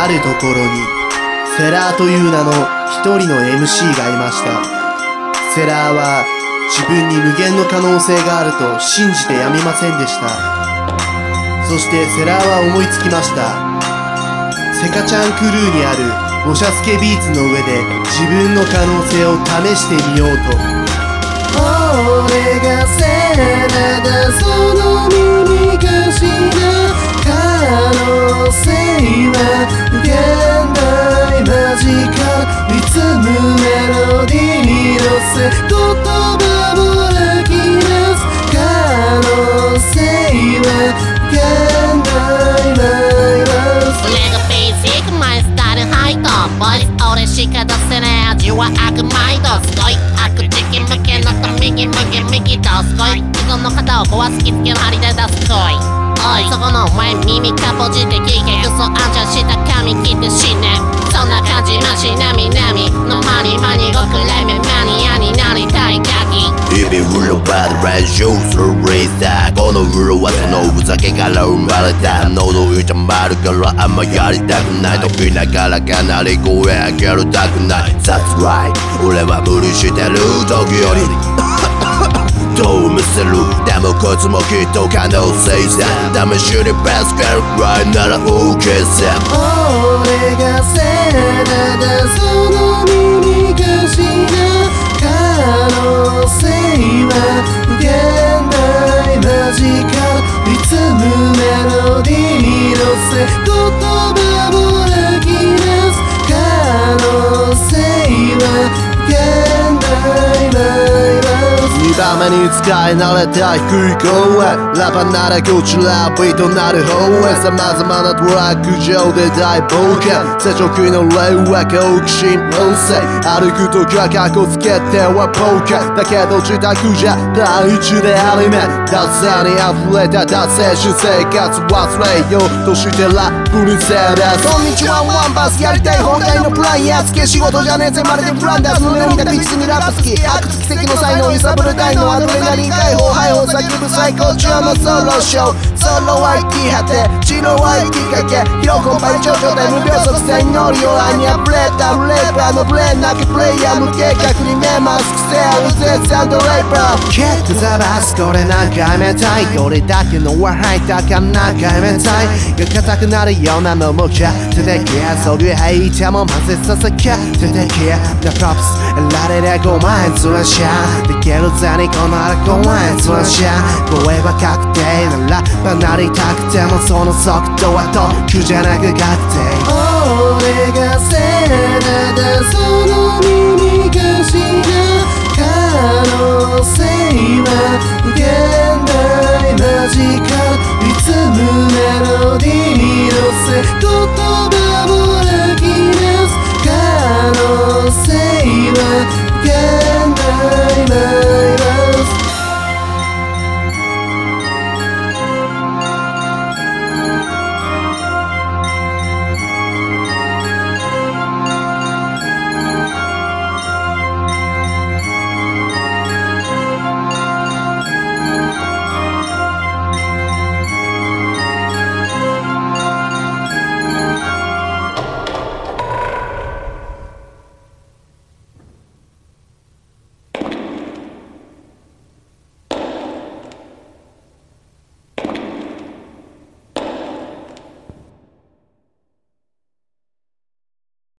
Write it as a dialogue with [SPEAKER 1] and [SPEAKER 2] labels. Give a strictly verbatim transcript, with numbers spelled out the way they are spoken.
[SPEAKER 1] あるところにセラーという名の一人の エムシー がいました。セラーは自分に無限の可能性があると信じてやみませんでした。そしてセラーは思いつきました。セカチャンクルーにあるボシャスケビーツの上で自分の可能性を試してみようと。
[SPEAKER 2] 俺がセラだ、その耳かしら可能性は無限大マジカル、リズムメロディーに乗せ言葉を吐き出す可能性は無限大マイナス。
[SPEAKER 3] 俺がベーシックマイスタイルハイトボイス、俺しか出せない味は悪マイド、すごい悪時期向けのと右右右とすごい人の肩を壊すきつけの張りで出す恋。おいそこのお前耳かぼじて聞け、嘘あんちゃんした髪切って死ね。そんな感じマシなみなみのマニマニ極雷面マニアになりたいガキ。
[SPEAKER 4] 日々風呂場で練習するレーサー、この風呂はそのふざけから生まれた。喉痛まるからあんまやりたくない、飛びながらかなり声上げるたくない。That's right 俺は無理してる時よりどう見せる、でもこいつもきっと可能性さ、試しにベストぐらいなら OK さ。
[SPEAKER 2] 俺がセラだ、その耳かしら可能性は無限大マジカル、リズムメロディーに乗せ言葉を吐き出す可能性は無限大マイナス。
[SPEAKER 1] にばんめに使い慣れた低い声、ラバならこちらビートなる方へ、様々なトラック上で大冒険、成長期の霊は好奇心旺盛、歩くときはカッコつけてはポーケー、だけど自宅じゃ第一でありめダサに溢れた達成し生活忘れようとしてラップにせらす。
[SPEAKER 2] こんにちはワンバス、やりたい放題のプランやっつけ、仕事じゃねえぜまるでブランダーズの見たピッチにラップ好き、悪奇跡の才能揺さぶる大のアドレナリン解放、ハイを叫ぶ最高潮のソロショー、ソロ アイティー 果て白 アイティー かけ広コンパイ長状態無病息線乗りを愛にあふれたレーパーのブレーンなきプレイヤー無計画に目マスクせある絶賛ドレイパー、
[SPEAKER 1] ケットザバスこれ何回目たい、どれだけのは入ったか何回目たいが硬くなるようなのもキャットできや、そういうヘイターも混ぜさせキャットできや、なプロプス得られりゃごまん円ずらしゃできるぜにこのあらごまん円ずらしゃ、声は確定ならばなりたくてもその速度は特急じゃなく確定。
[SPEAKER 2] 俺がセラだ、その耳かしら可能性は無限大マジカル、リズムメロディーに乗せ